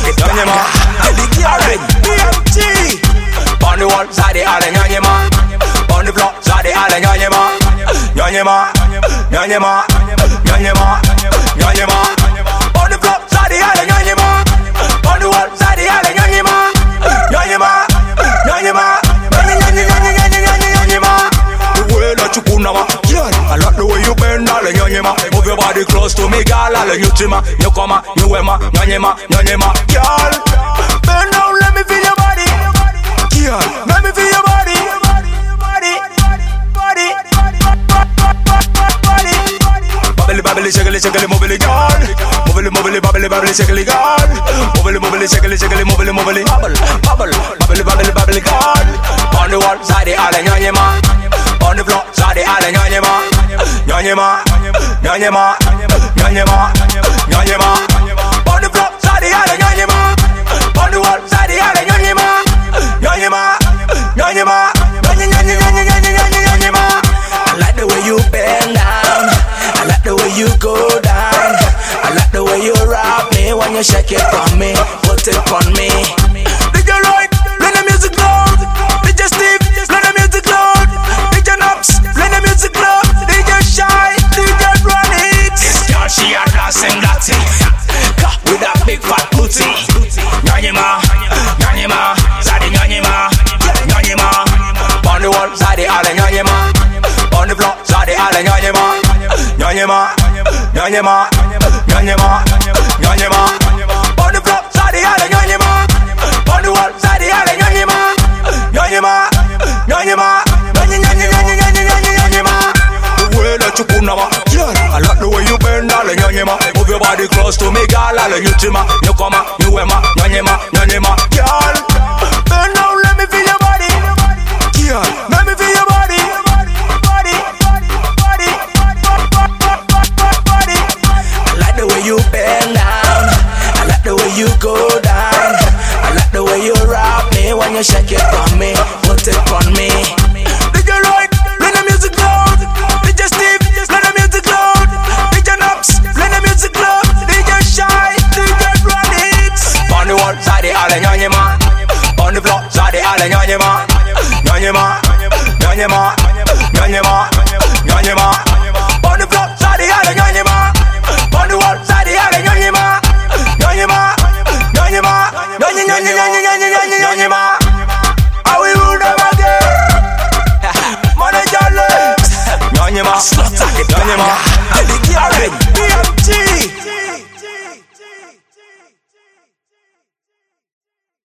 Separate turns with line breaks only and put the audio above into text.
Nyanyema, alright, BMG. On the wall, side the alley, Nyanyema. On the floor, side the alley, Nyanyema. Nyanyema, Nyanyema, Nyanyema, Nyanyema. On the floor, side the alley, Nyanyema. On the wall, side the alley, Nyanyema. Nyanyema, Nyanyema, Nyanyema. The way that you put now, I like the way you bend, darling, Nyanyema. Move your body close to me, girl, all you chima, you come, you wema, Nyanyema, Nyanyema, girl. Bend down, let me feel your body, girl. Let me feel your body, body, body, body. Bubbly, bubbly, shakely, shakely, mobily, girl. Mobily, mobily, bubbly, bubbly, shakely, girl. Mobily, mobily, shakely, shakely, mobily, mobily, bubble, bubble, bubbly, bubbly, bubbly, girl. On the wall, side the alley, Nyanyema. On the floor, side the alley, Nyanyema. Nyanyema, Nyanyema, Nyanyema, Nyanyema. On the floor, side the alley, Nyanyema. On the wall, side the alley, Nyanyema. Nyanyema, Nyanyema, Nyanyema. I like the way you bend down. I like the way you go down. I like the way you rock me when you shake it on me, put it on me. DJ Lloyd, play the music loud. DJ Steve, play the music loud. DJ Knox, play the music loud. DJ Shy, DJ Ronix. This girl, she a dancing dirty with a big fat booty. Nyanyema, Nyanyema, Zaddy Nyanyema, Nyanyema. On the wall, Zaddy alley, Nyanyema. On the floor, Zaddy alley, Nyanyema. Nyanyema, Nyanyema, Nyanyema, Nyanyema. On the floor, Zaddy alley, Nyanyema. On the wall, Zaddy alley, Nyanyema. Nyanyema, Nyanyema, Nyanyema. The way that you put now, yeah. I like the way you bend, darling, Nyanyema. Move your body close to me, girl, all you chima, you come, you wema, Nyanyema, Nyanyema, girl. Bend down, let me feel your body, girl. Let me feel your body, body, body, body. I like the way you bend down. I like the way you go down. I like the way you rock me when you shake it on me, put it on me. DJ Lloyd, play the music loud. DJ Steve, play the music loud. DJ Knox, play the music loud. DJ Shy, DJ Ronix. On the wall, side the alley, Nyanyema. On the floor, side the alley, Nyanyema. Nyanyema, Nyanyema, Nyanyema, Nyanyema. On the floor, side the alley, Nyanyema. On the wall, side the alley, Nyanyema. Nyanyema, Nyanyema, Nyanyema. I will rule them again. Manager Lex, Nyanyema, Nyanyema, alright.